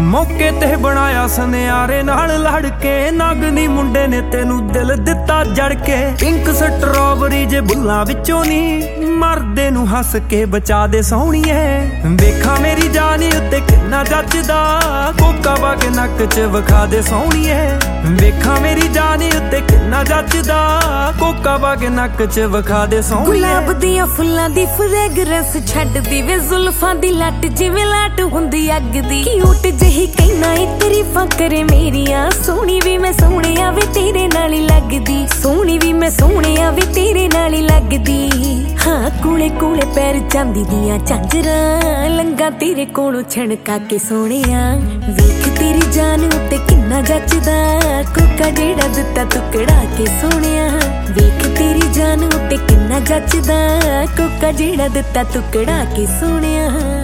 ਮੌਕੇ ਤੇ ਬਣਾਇਆ ਸੁਨਿਆਰੇ ਨਾਲ ਲੜ ਕੇ, ਨਾਗਨੀ ਮੁੰਡੇ ਨੇ ਤੈਨੂੰ ਦਿਲ ਦਿੱਤਾ ਜੜ ਕੇ। ਪਿੰਕ ਸਟ੍ਰਾਬਰੀ ਜੇ ਬੁੱਲਾਂ ਵਿੱਚੋਂ ਨੀ, ਮਰਦੇ ਨੂੰ ਹੱਸ ਕੇ ਬਚਾ ਦੇ ਸੋਹਣੀਏ। ਵੇਖਾਂ ਮੇਰੀ ਜਾਨ ਉੱਤੇ ਕਿੰਨਾ ਜੱਚਦਾ, ਕੋਕਾ ਪਾ ਕੇ ਨੱਕ 'ਚ ਵਿਖਾ ਦੇ ਸੋਹਣੀਏ। ਵੇਖਾਂ ਮੇਰੀ ਜਾਨ ਉੱਤੇ ਕਿੰਨਾ ਜੱਚਦਾ, ਕੋਕਾ ਪਾ ਕੇ ਨੱਕ 'ਚ ਵਿਖਾ ਦੇ ਸੋਹਣੀਏ। ਗੁਲਾਬ ਦੀਆਂ ਫੁੱਲਾਂ ਦੀ ਫਰੈਗਰੈਂਸ ਛੱਡਦੀ ਵੇ, ਜ਼ੁਲਫਾਂ ਦੀ ਲੱਟ ਜਿਵੇਂ ਲਾਟ ਹੁੰਦੀ ਅੱਗ ਦੀ। ਕਿਊਟ ਜਿਹੀ ਕਹਿਣਾ ਏ ਤਾਰੀਫਾਂ ਕਰੇ ਮੇਰੀਆਂ, ਸੋਹਣੀ ਵੀ ਮੈਂ ਸੋਹਣਿਆ ਵੇ ਤੇਰੇ ਨਾਲ ਹੀ ਲੱਗਦੀ। ਸੋਹਣੀ ਵੀ ਮੈਂ ਸੋਹਣਿਆ ਵੇ ਤੇਰੇ ਨਾਲ ਹੀ ਲੱਗਦੀ। ਹਾਂ ਕੋਲੇ ਕੋਲੇ ਪੈਰ ਚਾਂਦੀ ਦੀਆਂ ਝਾਂਜਰਾਂ, ਲੰਗਾ ਤੇਰੇ ਕੋਲੋਂ ਛਣਕਾ ਕੇ ਸੋਹਣਿਆ। ਵੇਖ ਤੇਰੀ ਜਾਨ ਉੱਤੇ ਕਿੰਨਾ ਜੱਚਦਾ, ਕੋਕਾ ਜਿਹੜਾ ਦਿੱਤਾ ਟੁਕੜਾ ਕੇ ਸੋਹਣਿਆ। ਵੇਖ ਤੇਰੀ ਜਾਨ ਉੱਤੇ ਕਿੰਨਾ ਜੱਚਦਾ, ਕੋਕਾ ਜਿਹੜਾ ਦਿੱਤਾ ਟੁਕੜਾ ਕੇ ਸੋਹਣਿਆ।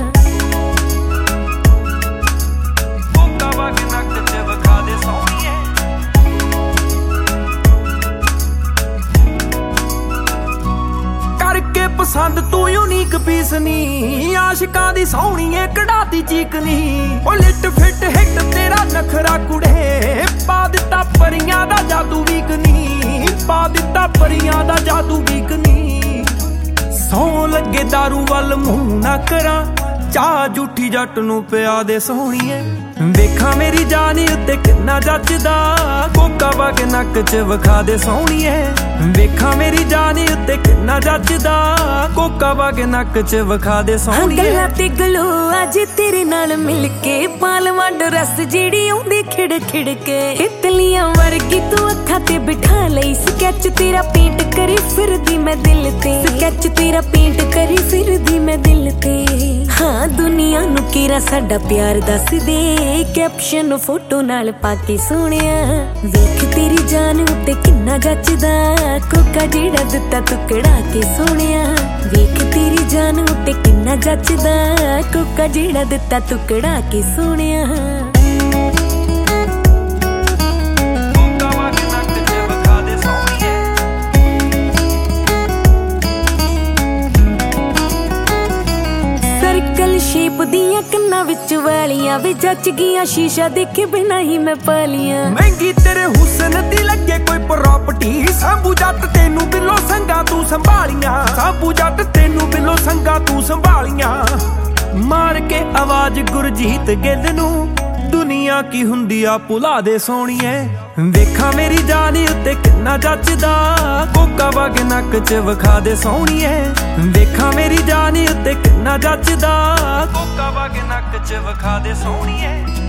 ਕਰਕੇ ਪਸੰਦ ਤੂੰ ਯੂਨੀਕ ਪੀਸ ਨੀ, ਆਸ਼ਿਕਾਂ ਦੀ ਸੋਹਣੀਏ ਕਢਾਤੀ ਚੀਕ ਨੀ। ਉਹ ਲਿਟ ਫਿੱਟ ਹਿੱਟ ਤੇਰਾ ਨਖਰਾ ਕੁੜੇ, ਪਾ ਦਿੱਤਾ ਪਰੀਆਂ ਦਾ ਜਾਦੂ ਵੀਕ ਨੀ। ਪਾ ਦਿੱਤਾ ਪਰੀਆਂ ਦਾ ਜਾਦੂ ਵੀਕ ਨੀ। ਸੌ ਲੱਗੇ ਦਾਰੂ ਵੱਲ ਮੂੰਹ ਨਾ ਕਰਾਂ, ਚਾਹ ਜੂਠੀ ਜੱਟ ਨੂੰ ਪਿਆ ਦੇ ਸੋਹਣੀਏ। ਵੇਖਾਂ ਮੇਰੀ ਜਾਨ ਉੱਤੇ ਕਿੰਨਾ ਜੱਚਦਾ, ਕੋਕਾ ਪਾ ਕੇ ਨੱਕ 'ਚ ਵਿਖਾ ਦੇ ਸੋਹਣੀਏ। ਵੇਖਾਂ ਮੇਰੀ ਜਾਨ ਉੱਤੇ ਕਿੰਨਾ ਜੱਚਦਾ, ਕੋਕਾ ਪਾ ਕੇ ਨੱਕ 'ਚ ਵਿਖਾ ਦੇ ਸੋਹਣੀਏ। ਗੱਲਾਂ ਤੇ ਗਲੋ ਅੱਜ ਤੇਰੇ ਨਾਲ ਮਿਲ ਕੇ, ਪਾਲਵਾਂ ਡਰਸ ਜਿਹੜੀ ਆਉਂਦੀ ਖਿੜ ਖਿੜ ਕੇ। ਤਿਤਲੀਆਂ ਵਰਗੀ ਤੂੰ ਅੱਖਾਂ ਤੇ ਬਿਠਾ ਲਈ, ਸਕੈਚ ਤੇਰਾ ਪੇਂਟ ਕਰੀ ਫਿਰਦੀ ਮੈਂ ਦਿਲ ਤੇ। ਸਕੈਚ ਤੇਰਾ ਪੇਂਟ ਕਰੀ ਫਿਰਦੀ ਮੈਂ ਦਿਲ ਤੇ। ਹਾਂ ਦੁਨੀਆ ਨੂੰ ਕੀਰਾ ਸਾਡਾ ਪਿਆਰ ਦੱਸ ਦੇ, ਕੈਪਸ਼ਨ ਫੋਟੋ ਨਾਲ ਪਾ ਕੇ ਸੋਹਣਿਆ। ਵੇਖ ਤੇਰੀ ਜਾਨ ਉੱਤੇ ਕਿੰਨਾ ਜੱਚਦਾ, ਕੋਕਾ ਜਿਹੜਾ ਦਿੱਤਾ ਟੁਕੜਾ ਕੇ ਸੋਹਣਿਆ। ਵੇਖ ਤੇਰੀ ਜਾਨ ਉੱਤੇ ਕਿੰਨਾ ਜੱਚਦਾ, ਕੋਕਾ ਜਿਹੜਾ ਦਿੱਤਾ ਟੁਕੜਾ ਕੇ ਸੋਹਣਿਆ। ਸ਼ੇਪ ਦੀਆਂ ਕੰਨਾਂ ਵਿੱਚ ਵਾਲੀਆਂ ਵੇ ਜੱਚ ਗਈਆਂ, ਸ਼ੀਸ਼ਾ ਦੇਖੇ ਬਿਨਾਂ ਹੀ ਮੈਂ ਪਾਲੀਆਂ। ਮਹਿੰਗੀ ਤੇਰੇ ਹੁਸਨ ਦੀ ਲੱਗੇ ਕੋਈ ਪ੍ਰਾਪਰਟੀ, ਸਾਂਭੂ ਜੱਟ ਤੈਨੂੰ ਬਿੱਲੋ ਸੰਗਾ ਤੂੰ ਸੰਭਾਲੀਆਂ। ਸਾਂਭੂ ਜੱਟ ਤੈਨੂੰ ਬਿੱਲੋ ਸੰਗਾ ਤੂੰ ਸੰਭਾਲੀਆਂ। ਮਾਰ ਕੇ ਆਵਾਜ਼ ਗੁਰਜੀਤ ਗਿੱਲ ਨੂੰ, ਦੁਨੀਆ ਕੀ ਹੁੰਦੀ ਆ ਭੁਲਾ ਦੇ ਸੋਹਣੀਏ। ਵੇਖਾਂ ਮੇਰੀ ਜਾਨ ਉੱਤੇ ਕਿੰਨਾ ਜੱਚਦਾ, ਕੋਕਾ ਪਾ ਕੇ ਨੱਕ 'ਚ ਵਿਖਾ ਦੇ ਸੋਹਣੀਏ। ਵੇਖਾਂ ਮੇਰੀ ਜਾਨ ਉੱਤੇ ਕਿੰਨਾ ਜੱਚਦਾ, ਕੋਕਾ ਪਾ ਕੇ ਨੱਕ 'ਚ ਵਿਖਾ ਦੇ ਸੋਹਣੀਏ।